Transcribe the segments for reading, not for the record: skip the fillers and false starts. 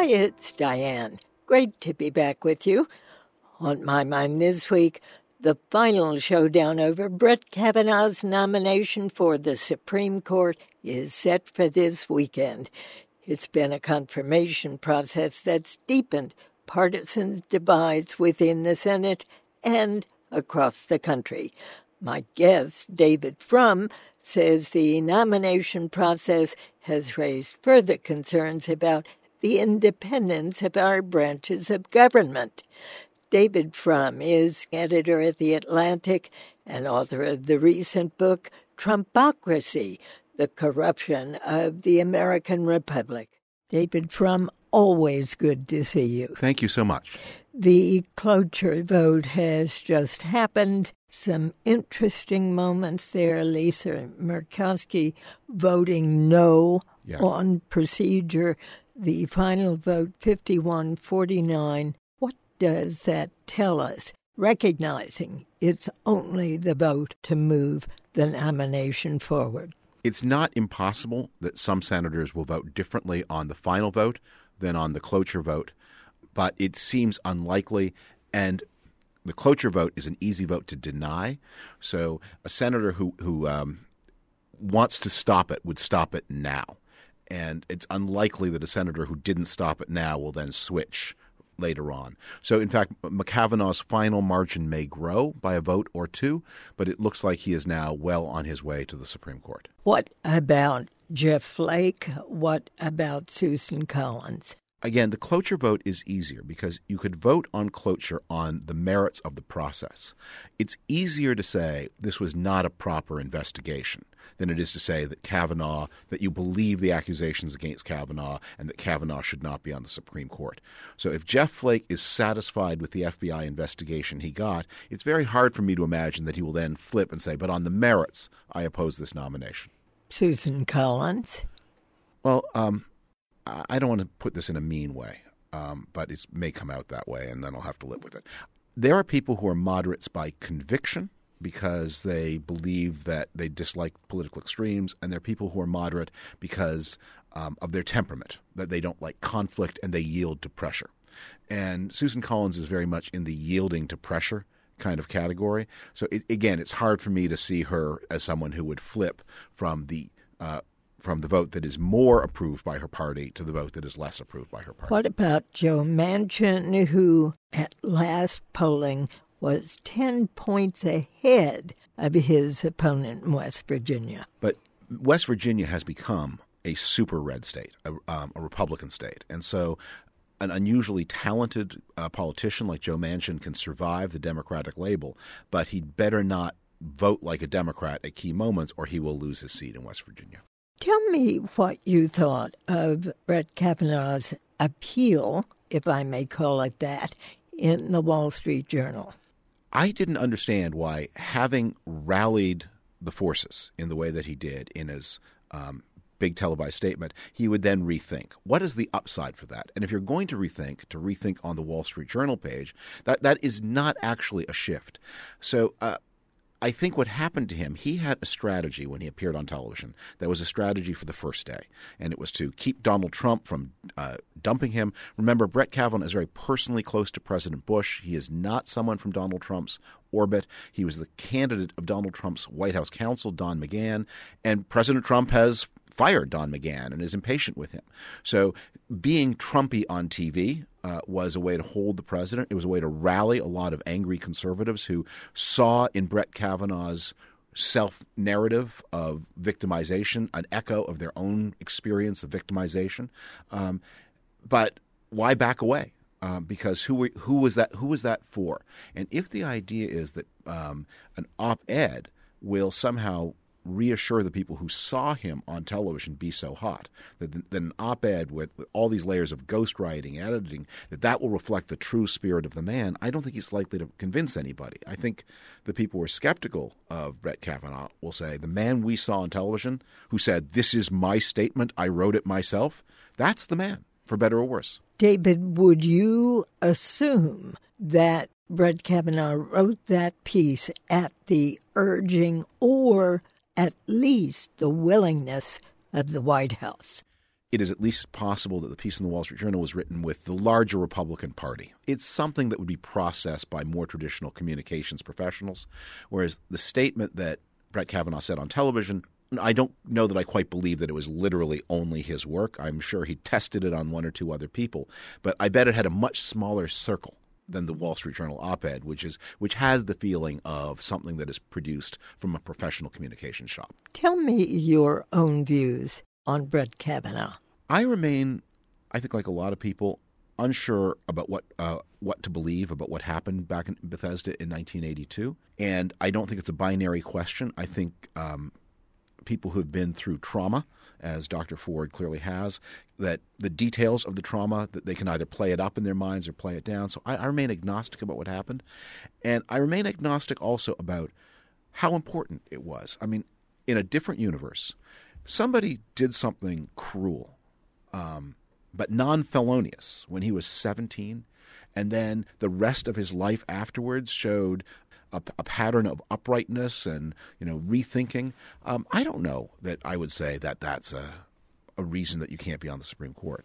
Hi, it's Diane. Great to be back with you. On my mind this week, the final showdown over Brett Kavanaugh's nomination for the Supreme Court is set for this weekend. It's been a confirmation process that's deepened partisan divides within the Senate and across the country. My guest, David Frum, says the nomination process has raised further concerns about the independence of our branches of government. David Frum is editor at The Atlantic and author of the recent book, Trumpocracy, The Corruption of the American Republic. David Frum, always good to see you. Thank you so much. The cloture vote has just happened. Some interesting moments there. Lisa Murkowski voting no on procedure. The final vote, 51-49. What does that tell us? Recognizing it's only the vote to move the nomination forward. It's not impossible that some senators will vote differently on the final vote than on the cloture vote, but it seems unlikely, and the cloture vote is an easy vote to deny. So a senator who wants to stop it would stop it now, and it's unlikely that a senator who didn't stop it now will then switch later on. So, in fact, Kavanaugh's final margin may grow by a vote or two, but it looks like he is now well on his way to the Supreme Court. What about Jeff Flake? What about Susan Collins? Again, the cloture vote is easier because you could vote on cloture on the merits of the process. It's easier to say this was not a proper investigation than it is to say that Kavanaugh, that you believe the accusations against Kavanaugh and that Kavanaugh should not be on the Supreme Court. So if Jeff Flake is satisfied with the FBI investigation he got, it's very hard for me to imagine that he will then flip and say, but on the merits, I oppose this nomination. Susan Collins? Well, I don't want to put this in a mean way, but it may come out that way, and then I'll have to live with it. There are people who are moderates by conviction because they believe that they dislike political extremes, and there are people who are moderate because of their temperament, that they don't like conflict and they yield to pressure. And Susan Collins is very much in the yielding to pressure kind of category. So, again, it's hard for me to see her as someone who would flip from the vote that is more approved by her party to the vote that is less approved by her party. What about Joe Manchin, who at last polling was 10 points ahead of his opponent in West Virginia? But West Virginia has become a super red state, a Republican state. And so an unusually talented politician like Joe Manchin can survive the Democratic label, but he'd better not vote like a Democrat at key moments or he will lose his seat in West Virginia. Tell me what you thought of Brett Kavanaugh's appeal, if I may call it that, in the Wall Street Journal. I didn't understand why, having rallied the forces in the way that he did in his big televised statement, he would then rethink. What is the upside for that? And if you're going to rethink on the Wall Street Journal page, that is not actually a shift. So I think what happened to him, he had a strategy when he appeared on television that was a strategy for the first day, and it was to keep Donald Trump from dumping him. Remember, Brett Kavanaugh is very personally close to President Bush. He is not someone from Donald Trump's orbit. He was the candidate of Donald Trump's White House counsel, Don McGahn, and President Trump has fired Don McGahn and is impatient with him. So being Trumpy on TV was a way to hold the president. It was a way to rally a lot of angry conservatives who saw in Brett Kavanaugh's self-narrative of victimization an echo of their own experience of victimization. But why back away? Because who was that for? And if the idea is that an op-ed will somehow reassure the people who saw him on television be so hot that an op-ed with all these layers of ghostwriting, editing, that will reflect the true spirit of the man, I don't think he's likely to convince anybody. I think the people who are skeptical of Brett Kavanaugh will say the man we saw on television who said, "This is my statement, I wrote it myself," that's the man, for better or worse. David, would you assume that Brett Kavanaugh wrote that piece at the urging or at least the willingness of the White House? it is at least possible that the piece in the Wall Street Journal was written with the larger Republican Party. It's something that would be processed by more traditional communications professionals, whereas the statement that Brett Kavanaugh said on television, I don't know that I quite believe that it was literally only his work. I'm sure he tested it on one or two other people, but I bet it had a much smaller circle than the Wall Street Journal op-ed, which has the feeling of something that is produced from a professional communication shop. Tell me your own views on Brett Kavanaugh. I remain, I think like a lot of people, unsure about what to believe about what happened back in Bethesda in 1982. And I don't think it's a binary question. I think people who have been through trauma, as Dr. Ford clearly has, that the details of the trauma, that they can either play it up in their minds or play it down. So I remain agnostic about what happened. And I remain agnostic also about how important it was. I mean, in a different universe, somebody did something cruel, but non-felonious when he was 17, and then the rest of his life afterwards showed a pattern of uprightness and rethinking. I don't know that I would say that that's a reason that you can't be on the Supreme Court.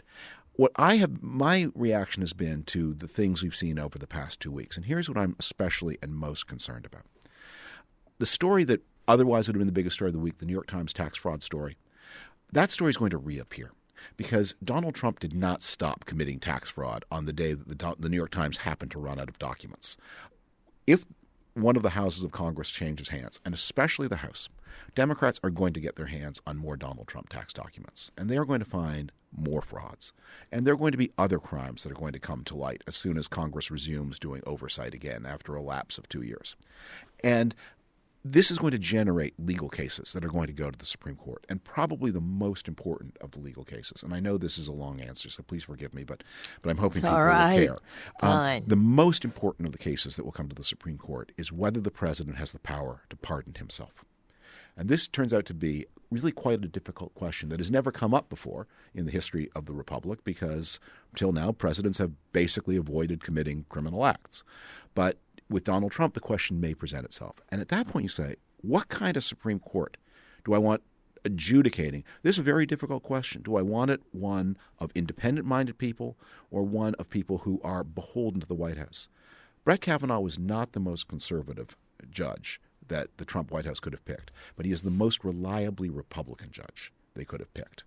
My reaction has been to the things we've seen over the past 2 weeks, and here's what I'm especially and most concerned about. The story that otherwise would have been the biggest story of the week, the New York Times tax fraud story, that story is going to reappear because Donald Trump did not stop committing tax fraud on the day that the New York Times happened to run out of documents. If one of the houses of Congress changes hands, and especially the House, Democrats are going to get their hands on more Donald Trump tax documents, and they are going to find more frauds. And there are going to be other crimes that are going to come to light as soon as Congress resumes doing oversight again after a lapse of 2 years. And this is going to generate legal cases that are going to go to the Supreme Court, and probably the most important of the legal cases. And I know this is a long answer, so please forgive me, but I'm hoping people will care. Fine. The most important of the cases that will come to the Supreme Court is whether the president has the power to pardon himself. And this turns out to be really quite a difficult question that has never come up before in the history of the Republic because until now, presidents have basically avoided committing criminal acts. But with Donald Trump, the question may present itself. And at that point, you say, what kind of Supreme Court do I want adjudicating? This is a very difficult question. Do I want it one of independent-minded people or one of people who are beholden to the White House? Brett Kavanaugh was not the most conservative judge that the Trump White House could have picked, but he is the most reliably Republican judge they could have picked.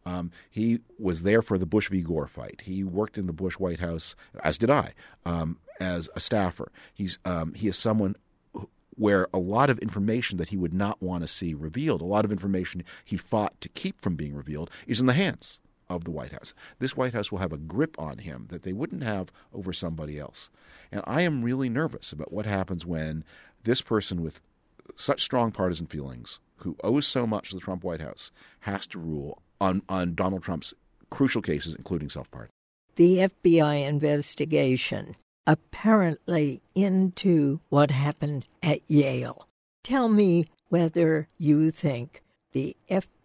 He was there for the Bush v. Gore fight. He worked in the Bush White House, as did I, as a staffer. He is someone where a lot of information that he would not want to see revealed, a lot of information he fought to keep from being revealed, is in the hands of the White House. This White House will have a grip on him that they wouldn't have over somebody else. And I am really nervous about what happens when this person with such strong partisan feelings, who owes so much to the Trump White House, has to rule on Donald Trump's crucial cases, including self-pardon. The FBI investigation apparently into what happened at Yale. Tell me whether you think the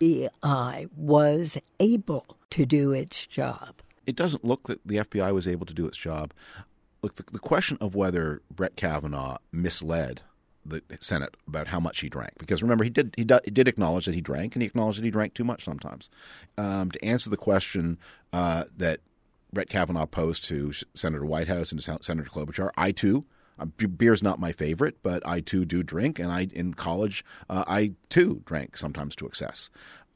FBI was able to do its job. It doesn't look that the FBI was able to do its job. Look, the question of whether Brett Kavanaugh misled the Senate about how much he drank, because remember he did acknowledge that he drank, and he acknowledged that he drank too much sometimes. To answer the question that Brett Kavanaugh posed to Senator Whitehouse and to Senator Klobuchar, I too, beer's not my favorite, but I too do drink, and in college I too drank sometimes to excess.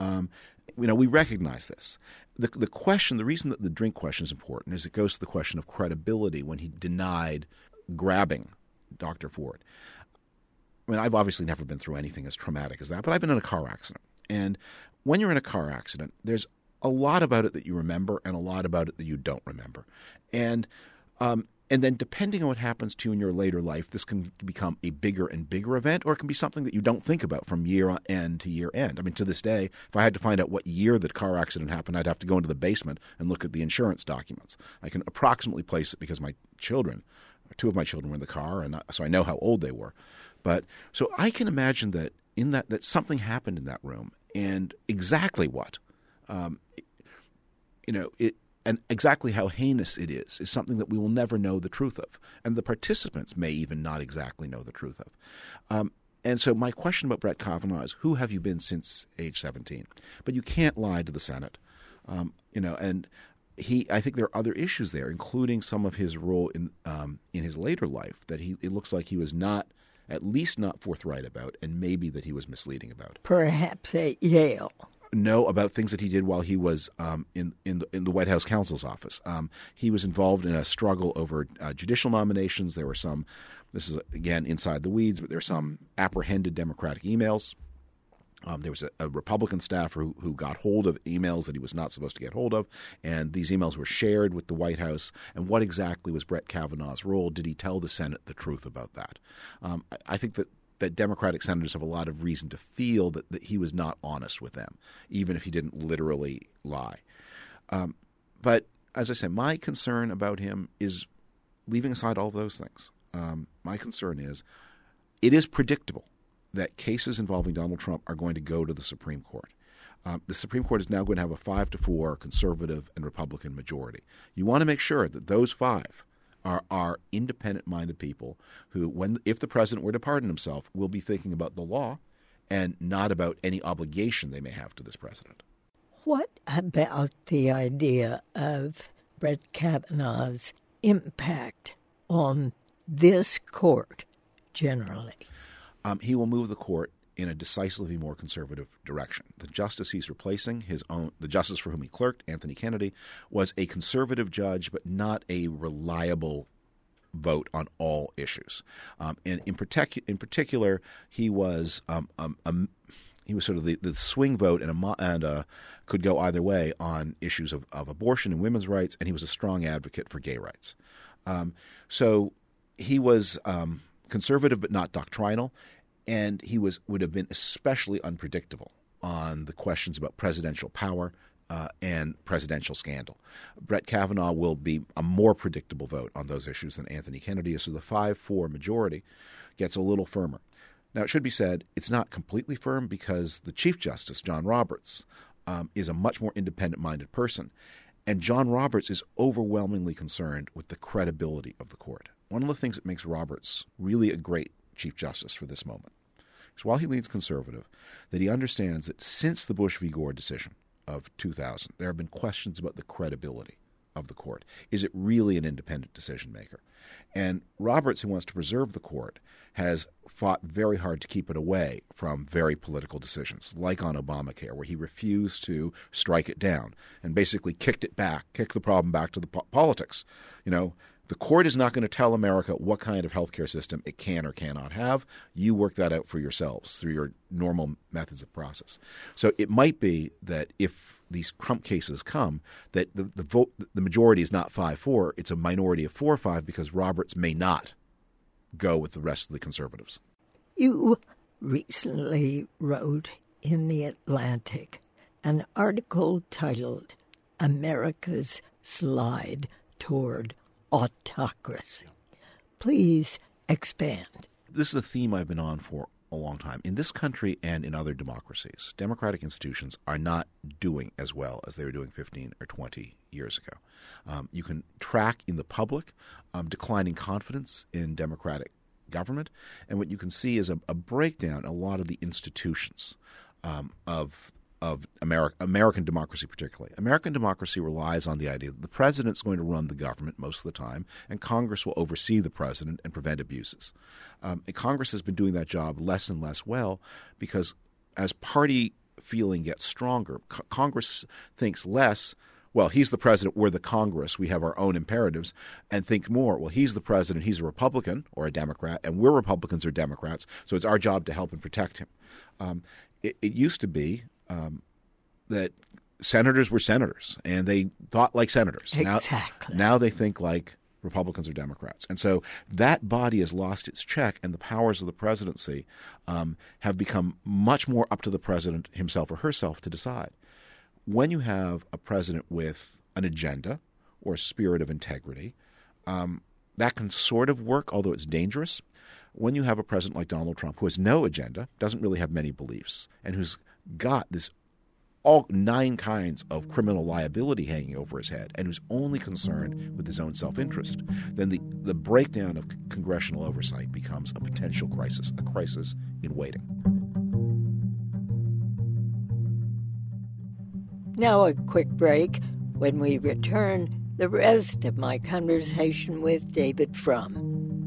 We recognize this. The question, the reason that the drink question is important is it goes to the question of credibility when he denied grabbing Dr. Ford. I mean, I've obviously never been through anything as traumatic as that, but I've been in a car accident. And when you're in a car accident, there's a lot about it that you remember and a lot about it that you don't remember. And then depending on what happens to you in your later life, this can become a bigger and bigger event, or it can be something that you don't think about from year end to year end. I mean, to this day, if I had to find out what year the car accident happened, I'd have to go into the basement and look at the insurance documents. I can approximately place it because two of my children were in the car, and so I know how old they were. But so I can imagine that that something happened in that room, and exactly what, and exactly how heinous it is something that we will never know the truth of, and the participants may even not exactly know the truth of. And so my question about Brett Kavanaugh is, who have you been since age 17? But you can't lie to the Senate. And I think there are other issues there, including some of his role in his later life that it looks like he was at least not forthright about, and maybe that he was misleading about. Perhaps at Yale. No, about things that he did while he was in the White House counsel's office. He was involved in a struggle over judicial nominations. There were some, this is again inside the weeds, but there were some apprehended Democratic emails. There was a Republican staffer who got hold of emails that he was not supposed to get hold of, and these emails were shared with the White House. And what exactly was Brett Kavanaugh's role? Did he tell the Senate the truth about that? I think that Democratic senators have a lot of reason to feel that he was not honest with them, even if he didn't literally lie. But as I say, my concern about him is, leaving aside all of those things, my concern is it is predictable that cases involving Donald Trump are going to go to the Supreme Court. The Supreme Court is now going to have a 5-4 conservative and Republican majority. You want to make sure that those 5 are independent-minded people who, if the president were to pardon himself, will be thinking about the law and not about any obligation they may have to this president. What about the idea of Brett Kavanaugh's impact on this court generally? He will move the court in a decisively more conservative direction. The justice he's replacing, the justice for whom he clerked, Anthony Kennedy, was a conservative judge, but not a reliable vote on all issues. And in particular, he was sort of the swing vote and could go either way on issues of abortion and women's rights, and he was a strong advocate for gay rights. So he was conservative but not doctrinal, and he would have been especially unpredictable on the questions about presidential power and presidential scandal. Brett Kavanaugh will be a more predictable vote on those issues than Anthony Kennedy is, so the 5-4 majority gets a little firmer. Now, it should be said, it's not completely firm because the Chief Justice, John Roberts, is a much more independent-minded person, and John Roberts is overwhelmingly concerned with the credibility of the court. One of the things that makes Roberts really a great Chief Justice for this moment is, while he leans conservative, that he understands that since the Bush v. Gore decision of 2000, there have been questions about the credibility of the court. Is it really an independent decision maker? And Roberts, who wants to preserve the court, has fought very hard to keep it away from very political decisions, like on Obamacare, where he refused to strike it down and basically kicked the problem back to the politics. The court is not going to tell America what kind of healthcare system it can or cannot have. You work that out for yourselves through your normal methods of process. So it might be that if these Trump cases come, that the majority is not 5-4, it's a minority of 4-5 because Roberts may not go with the rest of the conservatives. You recently wrote in The Atlantic an article titled "America's Slide Toward Autocracy." Please expand. This is a theme I've been on for a long time. In this country and in other democracies, democratic institutions are not doing as well as they were doing 15 or 20 years ago. You can track in the public declining confidence in democratic government, and what you can see is a breakdown in a lot of the institutions of American democracy particularly. American democracy relies on the idea that the president's going to run the government most of the time, and Congress will oversee the president and prevent abuses. Congress has been doing that job less and less well because as party feeling gets stronger, Congress thinks less, well, he's the president, we're the Congress, we have our own imperatives, and think more, well, he's the president, he's a Republican or a Democrat, and we're Republicans or Democrats, so it's our job to help and protect him. It used to be that senators were senators, and they thought like senators. Exactly. Now they think like Republicans or Democrats. And so that body has lost its check, and the powers of the presidency have become much more up to the president himself or herself to decide. When you have a president with an agenda or a spirit of integrity, that can sort of work, although it's dangerous. When you have a president like Donald Trump who has no agenda, doesn't really have many beliefs, and who's got all 9 kinds of criminal liability hanging over his head, and who's only concerned with his own self-interest, then the breakdown of congressional oversight becomes a potential crisis, a crisis in waiting. Now a quick break. When we return, the rest of my conversation with David Frum.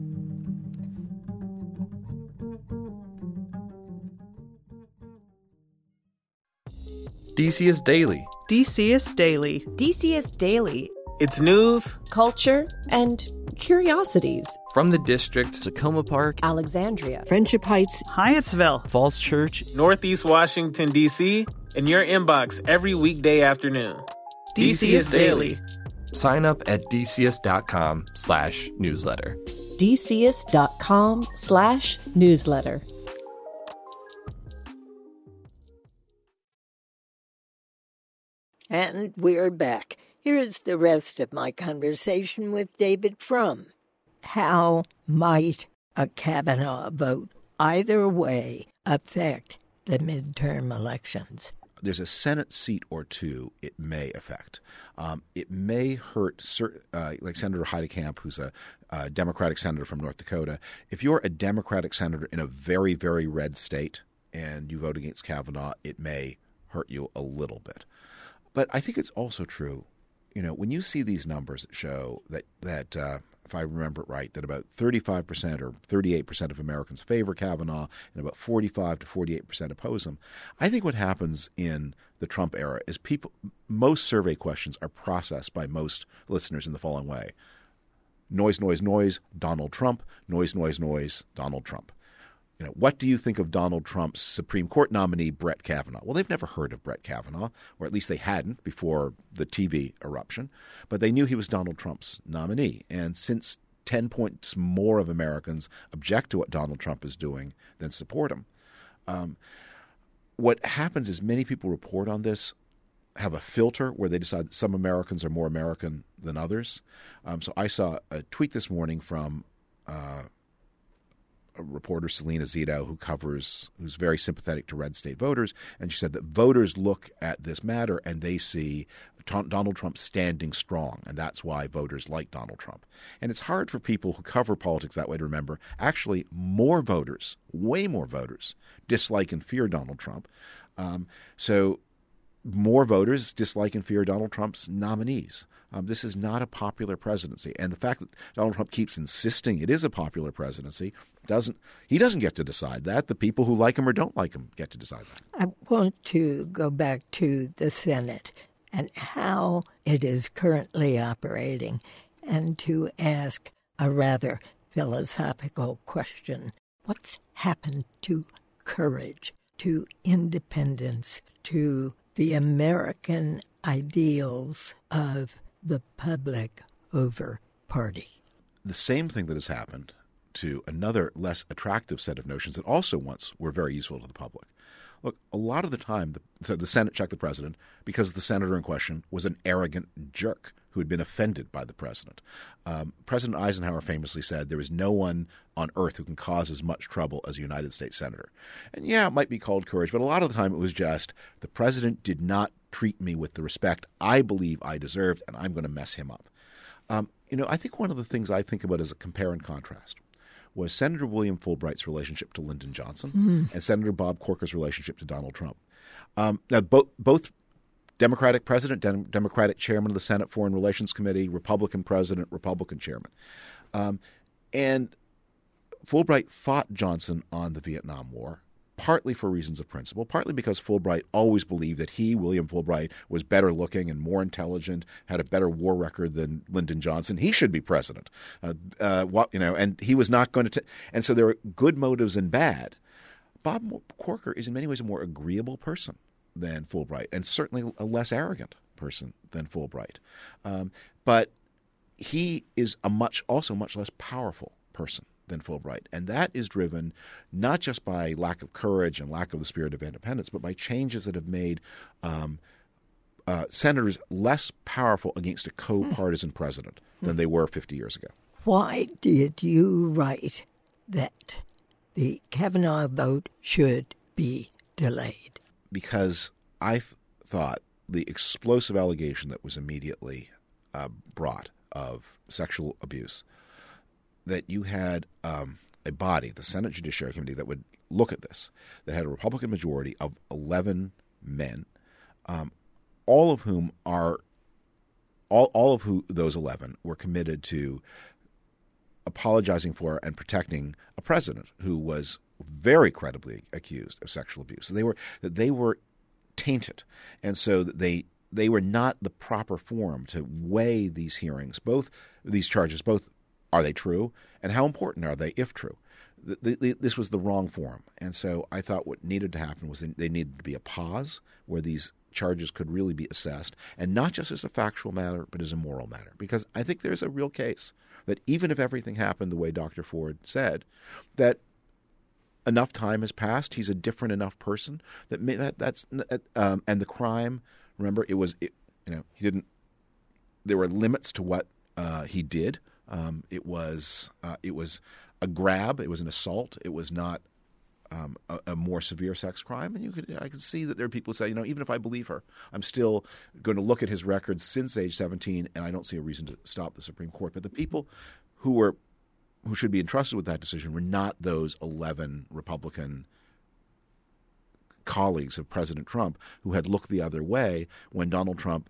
DCS Daily. DCS Daily. DCS Daily. It's news, culture, and curiosities. From the district, Tacoma Park, Alexandria, Friendship Heights, Hyattsville, Falls Church, Northeast Washington, D.C., in your inbox every weekday afternoon. DCS Daily. Sign up at dcs.com/newsletter. dcs.com/newsletter. And we're back. Here's the rest of my conversation with David Frum. How might a Kavanaugh vote either way affect the midterm elections? There's a Senate seat or two it may affect. It may hurt, like Senator Heidecamp, who's a Democratic senator from North Dakota. If you're a Democratic senator in a very, very red state and you vote against Kavanaugh, it may hurt you a little bit. But I think it's also true, when you see these numbers that show that if I remember it right, that about 35% or 38% of Americans favor Kavanaugh and about 45 to 48% oppose him. I think what happens in the Trump era is most survey questions are processed by most listeners in the following way. Noise, noise, noise, Donald Trump. Noise, noise, noise, Donald Trump. What do you think of Donald Trump's Supreme Court nominee, Brett Kavanaugh? Well, they've never heard of Brett Kavanaugh, or at least they hadn't before the TV eruption, but they knew he was Donald Trump's nominee. And since 10 points more of Americans object to what Donald Trump is doing than support him, what happens is many people report on this have a filter where they decide that some Americans are more American than others. So I saw a tweet this morning from a reporter, Selena Zito, who's very sympathetic to red state voters, and she said that voters look at this matter and they see Donald Trump standing strong, and that's why voters like Donald Trump. And it's hard for people who cover politics that way to remember, actually more voters, way more voters, dislike and fear Donald Trump. So more voters dislike and fear Donald Trump's nominees. This is not a popular presidency. And the fact that Donald Trump keeps insisting it is a popular presidency, he doesn't get to decide that. The people who like him or don't like him get to decide that. I want to go back to the Senate and how it is currently operating, and to ask a rather philosophical question. What's happened to courage, to independence, to the American ideals of the public over party? The same thing that has happened to another less attractive set of notions that also once were very useful to the public. Look, a lot of the time, the Senate checked the president because the senator in question was an arrogant jerk who had been offended by the president. President Eisenhower famously said, there is no one on earth who can cause as much trouble as a United States senator. And yeah, it might be called courage, but a lot of the time it was just, the president did not treat me with the respect I believe I deserved, and I'm going to mess him up. I think one of the things I think about as a compare and contrast was Senator William Fulbright's relationship to Lyndon Johnson and Senator Bob Corker's relationship to Donald Trump. Now, both Democratic president, Democratic chairman of the Senate Foreign Relations Committee, Republican president, Republican chairman. And Fulbright fought Johnson on the Vietnam War, partly for reasons of principle, partly because Fulbright always believed that he, William Fulbright, was better looking and more intelligent, had a better war record than Lyndon Johnson. He should be president. And he was not going to and so there were good motives and bad. Bob Corker is in many ways a more agreeable person than Fulbright, and certainly a less arrogant person than Fulbright. But he is also much less powerful person than Fulbright. And that is driven not just by lack of courage and lack of the spirit of independence, but by changes that have made senators less powerful against a co-partisan president than they were 50 years ago. Why did you write that the Kavanaugh vote should be delayed? Because I thought the explosive allegation that was immediately brought of sexual abuse, that you had a body, the Senate Judiciary Committee, that would look at this, that had a Republican majority of 11 men, all of whom are all of who those 11 were committed to apologizing for and protecting a president who was very credibly accused of sexual abuse. So they were tainted, and so they were not the proper forum to weigh these hearings, both these charges, both are they true and how important are they if true. This was the wrong forum, and so I thought what needed to happen was they needed to be a pause where these charges could really be assessed, and not just as a factual matter, but as a moral matter. Because I think there's a real case that even if everything happened the way Dr. Ford said, that enough time has passed, he's a different enough person and the crime. Remember, he didn't. There were limits to what he did. It was a grab. It was an assault. It was not a more severe sex crime. And I could see that there are people who say, even if I believe her, I'm still going to look at his records since age 17, and I don't see a reason to stop the Supreme Court. But the people who should be entrusted with that decision were not those 11 Republican colleagues of President Trump who had looked the other way when Donald Trump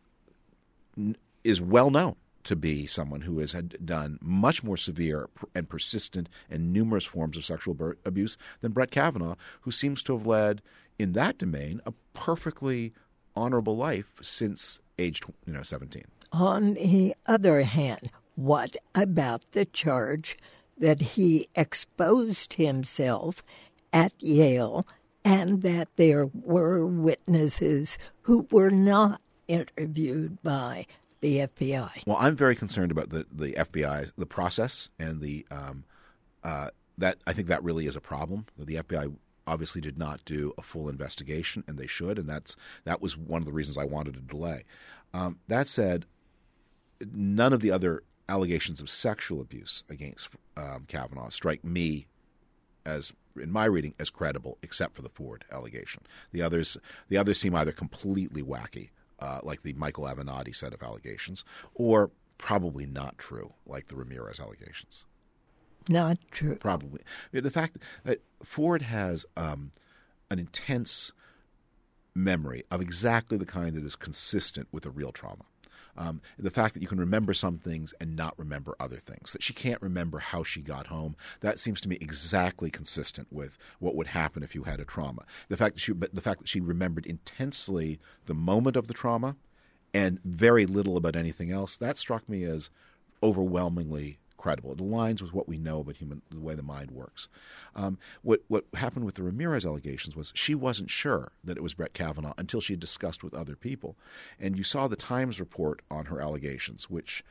is well known to be someone who has done much more severe and persistent and numerous forms of sexual abuse than Brett Kavanaugh, who seems to have led, in that domain, a perfectly honorable life since age 17. On the other hand, what about the charge that he exposed himself at Yale and that there were witnesses who were not interviewed by the FBI? Well, I'm very concerned about the FBI, the process, and that I think that really is a problem. The FBI obviously did not do a full investigation, and they should, and that was one of the reasons I wanted to delay. That said, none of the other allegations of sexual abuse against Kavanaugh strike me as, in my reading, as credible, except for the Ford allegation. The others seem either completely wacky, like the Michael Avenatti set of allegations, or probably not true, like the Ramirez allegations. Not true. Probably. The fact that Ford has an intense memory of exactly the kind that is consistent with a real trauma. The fact that you can remember some things and not remember other things, that she can't remember how she got home, that seems to me exactly consistent with what would happen if you had a trauma. The fact that she remembered intensely the moment of the trauma and very little about anything else, that struck me as overwhelmingly credible. It aligns with what we know about the way the mind works. What happened with the Ramirez allegations was she wasn't sure that it was Brett Kavanaugh until she had discussed with other people. And you saw the Times report on her allegations, which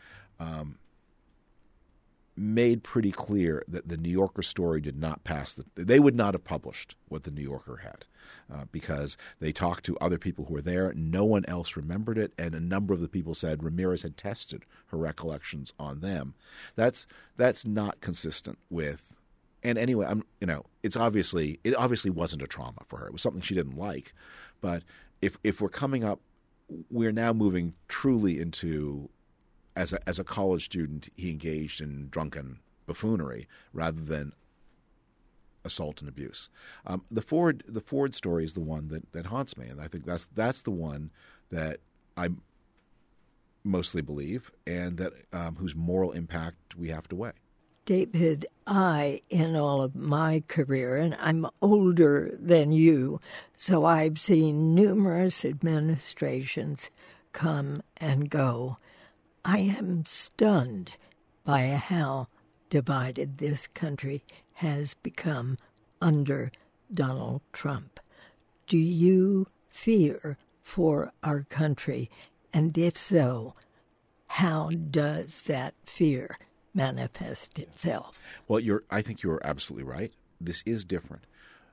made pretty clear that the New Yorker story did not pass. They would not have published what the New Yorker had because they talked to other people who were there. No one else remembered it, and a number of the people said Ramirez had tested her recollections on them. That's not consistent with. And anyway, it obviously wasn't a trauma for her. It was something she didn't like. But if we're coming up, we're now moving truly into. As a college student, he engaged in drunken buffoonery rather than assault and abuse. The Ford story is the one that haunts me, and I think that's the one that I mostly believe, and that whose moral impact we have to weigh. David, in all of my career, and I'm older than you, so I've seen numerous administrations come and go. I am stunned by how divided this country has become under Donald Trump. Do you fear for our country? And if so, how does that fear manifest itself? Well, I think you're absolutely right. This is different.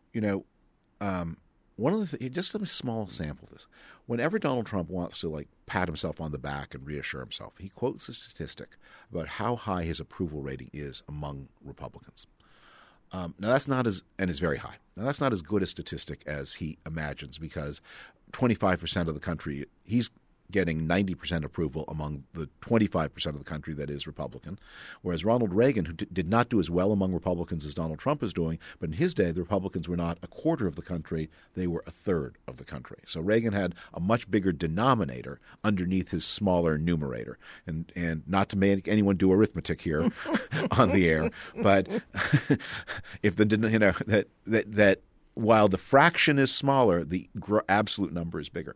One of the just a small sample of this. Whenever Donald Trump wants to pat himself on the back and reassure himself, he quotes a statistic about how high his approval rating is among Republicans. Now that's not as, and it's very high. Now that's not as good a statistic as he imagines, because 25% of the country, he's getting 90% approval among the 25% of the country that is Republican, whereas Ronald Reagan, who did not do as well among Republicans as Donald Trump is doing, but in his day, the Republicans were not a quarter of the country, they were a third of the country. So Reagan had a much bigger denominator underneath his smaller numerator. And not to make anyone do arithmetic here on the air, but if that while the fraction is smaller, the absolute number is bigger.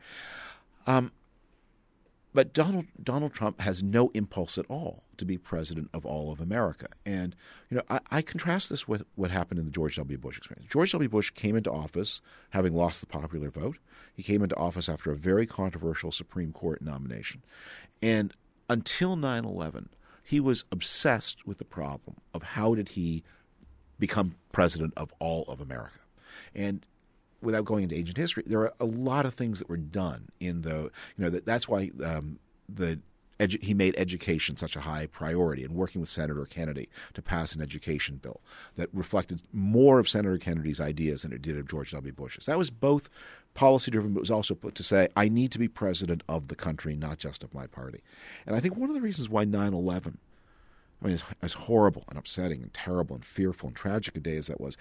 But Donald Trump has no impulse at all to be president of all of America. And, I contrast this with what happened in the George W. Bush experience. George W. Bush came into office having lost the popular vote. He came into office after a very controversial Supreme Court nomination. And until 9/11, he was obsessed with the problem of how did he become president of all of America. And without going into ancient history, there are a lot of things that were done in that's why he made education such a high priority and working with Senator Kennedy to pass an education bill that reflected more of Senator Kennedy's ideas than it did of George W. Bush's. That was both policy-driven, but it was also put to say, I need to be president of the country, not just of my party. And I think one of the reasons why 9/11, as horrible and upsetting and terrible and fearful and tragic a day as that was,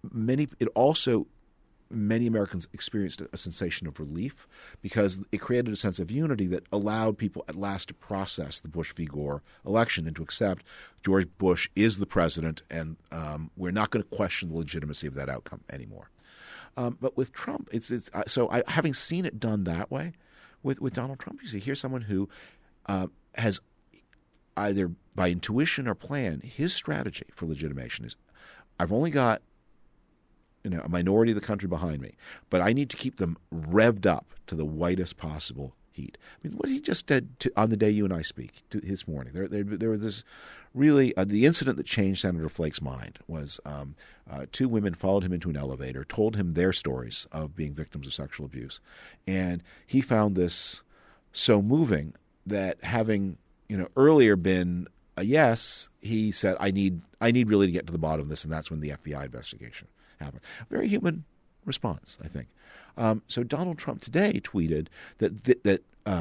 many Americans experienced a sensation of relief because it created a sense of unity that allowed people at last to process the Bush v. Gore election and to accept George Bush is the president, and we're not going to question the legitimacy of that outcome anymore. But with Trump, having seen it done that way, with Donald Trump, you see here's someone who has either by intuition or plan, his strategy for legitimation is, I've only got a minority of the country behind me, but I need to keep them revved up to the whitest possible heat. I mean, what he just did on the day you and I speak this morning, there was this really the incident that changed Senator Flake's mind was two women followed him into an elevator, told him their stories of being victims of sexual abuse, and he found this so moving that having earlier been a yes, he said, I need really to get to the bottom of this, and that's when the FBI investigation happened. Very human response, I think. So Donald Trump today tweeted that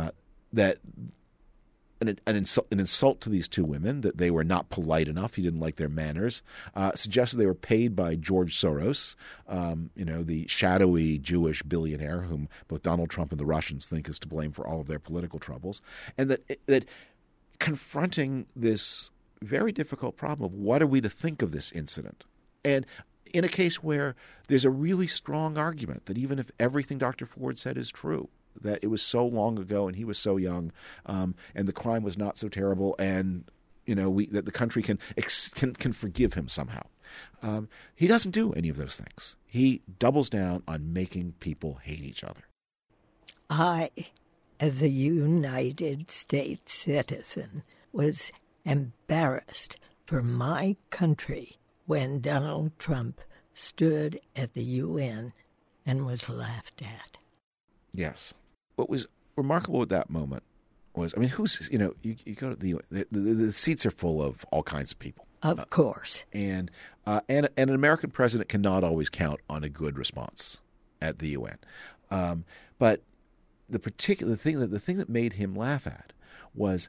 an insult to these two women, that they were not polite enough, he didn't like their manners, suggested they were paid by George Soros, the shadowy Jewish billionaire whom both Donald Trump and the Russians think is to blame for all of their political troubles, and that confronting this very difficult problem of what are we to think of this incident. And in a case where there's a really strong argument that even if everything Dr. Ford said is true, that it was so long ago and he was so young, and the crime was not so terrible, and that the country can forgive him somehow. He doesn't do any of those things. He doubles down on making people hate each other. I, as a United States citizen, was embarrassed for my country when Donald Trump stood at the UN and was laughed at. Yes. What was remarkable at that moment was, you go to the UN, the seats are full of all kinds of people. Of course. And an American president cannot always count on a good response at the UN. But the thing that made him laugh at was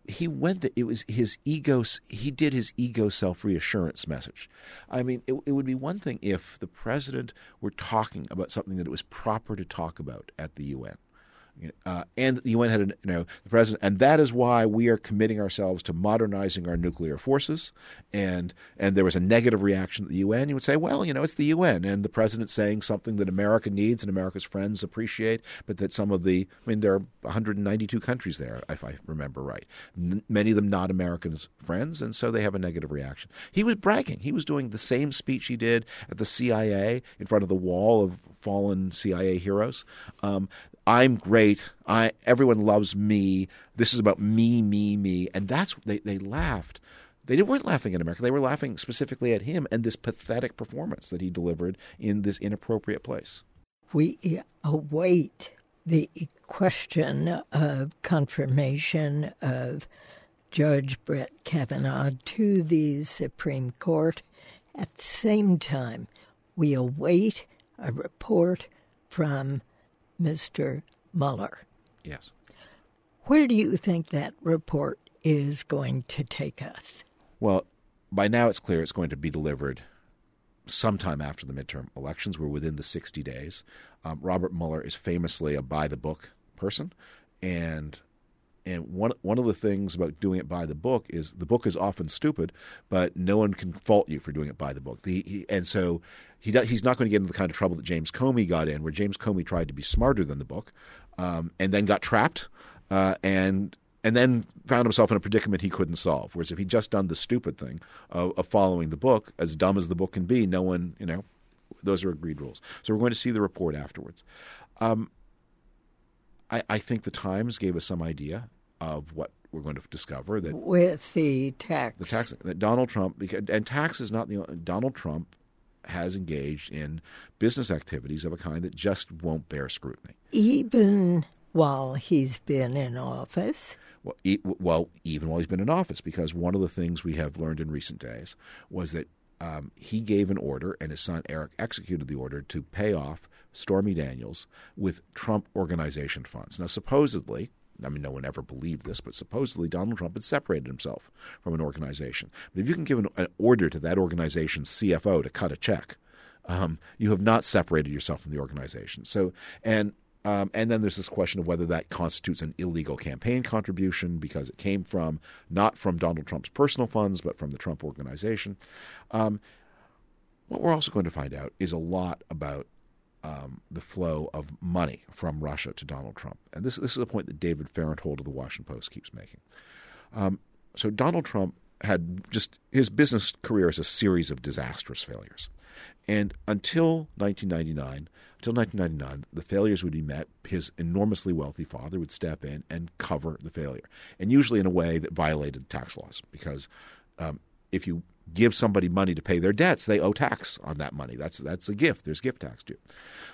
it was his ego. He did his ego self-reassurance message. It would be one thing if the president were talking about something that it was proper to talk about at the UN. And the UN had the president, and that is why we are committing ourselves to modernizing our nuclear forces. And there was a negative reaction at the UN. You would say, well, it's the UN, and the president's saying something that America needs and America's friends appreciate, but that there are 192 countries there, if I remember right. Many of them not Americans' friends, and so they have a negative reaction. He was bragging. He was doing the same speech he did at the CIA in front of the wall of fallen CIA heroes. I'm great. Everyone loves me. This is about me, me, me. And that's they laughed. They weren't laughing at America. They were laughing specifically at him and this pathetic performance that he delivered in this inappropriate place. We await the question of confirmation of Judge Brett Kavanaugh to the Supreme Court. At the same time, we await a report from Mr. Mueller. Yes. Where do you think that report is going to take us? Well, by now it's clear it's going to be delivered sometime after the midterm elections. We're within the 60 days. Robert Mueller is famously a by-the-book person, and one of the things about doing it by the book is the book is often stupid, but no one can fault you for doing it by the book. He's not going to get into the kind of trouble that James Comey got in, where James Comey tried to be smarter than the book, and then got trapped, and then found himself in a predicament he couldn't solve. Whereas if he'd just done the stupid thing of following the book, as dumb as the book can be, no one, those are agreed rules. So we're going to see the report afterwards. I think the Times gave us some idea of what we're going to discover. That with the tax. That Donald Trump, and tax is not the only, Donald Trump has engaged in business activities of a kind that just won't bear scrutiny. Even while he's been in office? Well, even while he's been in office, because one of the things we have learned in recent days was that he gave an order, and his son Eric executed the order to pay off Stormy Daniels with Trump Organization funds. Now, supposedly, no one ever believed this, but supposedly Donald Trump had separated himself from an organization. But if you can give an order to that organization's CFO to cut a check, you have not separated yourself from the organization. So, and then there's this question of whether that constitutes an illegal campaign contribution because it came from not from Donald Trump's personal funds, but from the Trump Organization. What we're also going to find out is a lot about the flow of money from Russia to Donald Trump. And this is a point that David Fahrenthold of the Washington Post keeps making. So Donald Trump had just his business career as a series of disastrous failures. And until 1999, the failures would be met. His enormously wealthy father would step in and cover the failure, and usually in a way that violated tax laws, because if you give somebody money to pay their debts, they owe tax on that money. That's a gift. There's gift tax due.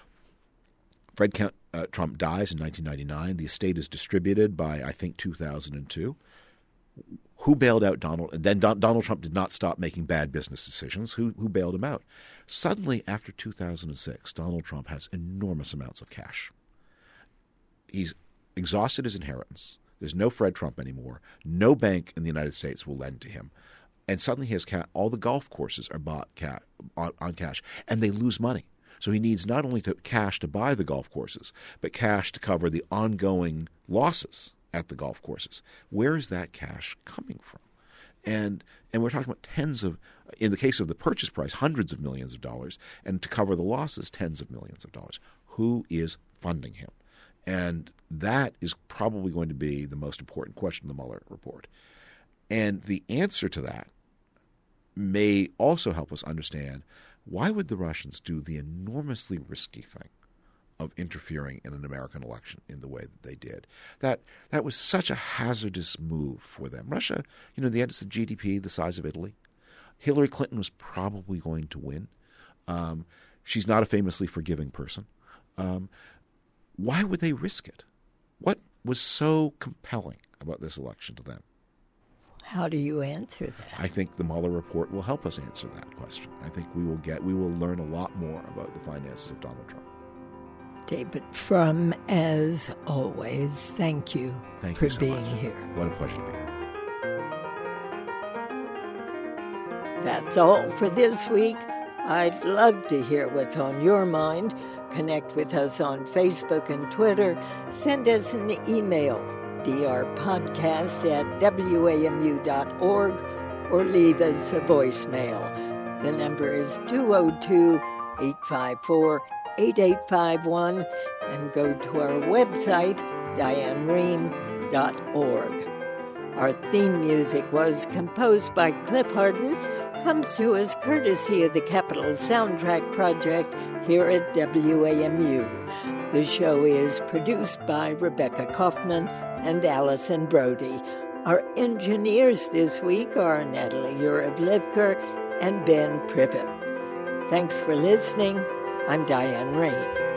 Fred Trump dies in 1999. The estate is distributed by, I think, 2002. Who bailed out Donald? And then Donald Trump did not stop making bad business decisions. Who bailed him out? Suddenly, after 2006, Donald Trump has enormous amounts of cash. He's exhausted his inheritance. There's no Fred Trump anymore. No bank in the United States will lend to him. And suddenly he has all the golf courses are bought on cash, and they lose money. So he needs not only cash to buy the golf courses, but cash to cover the ongoing losses at the golf courses. Where is that cash coming from? And we're talking about in the case of the purchase price, hundreds of millions of dollars, and to cover the losses, tens of millions of dollars. Who is funding him? And that is probably going to be the most important question in the Mueller report. And the answer to that may also help us understand why would the Russians do the enormously risky thing of interfering in an American election in the way that they did. That was such a hazardous move for them. Russia, the end, it's the GDP the size of Italy. Hillary Clinton was probably going to win. She's not a famously forgiving person. Why would they risk it? What was so compelling about this election to them? How do you answer that? I think the Mueller report will help us answer that question. I think we will learn a lot more about the finances of Donald Trump. David Frum, as always, thank you for being here. What a pleasure to be here. That's all for this week. I'd love to hear what's on your mind. Connect with us on Facebook and Twitter. Send us an email, drpodcast@wamu.org, or leave us a voicemail. The number is 202-854-8851, and go to our website, dianerehm.org. Our theme music was composed by Cliff Harden, comes to us courtesy of the Capitol Soundtrack Project here at WAMU. The show is produced by Rebecca Kaufman and Allison Brody. Our engineers this week are Natalie Urevlivker and Ben Privet. Thanks for listening. I'm Diane Rehm.